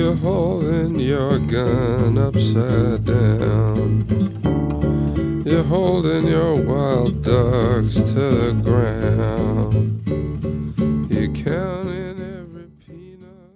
You're holding your gun upside down. You're holding your wild dogs to the ground. You counting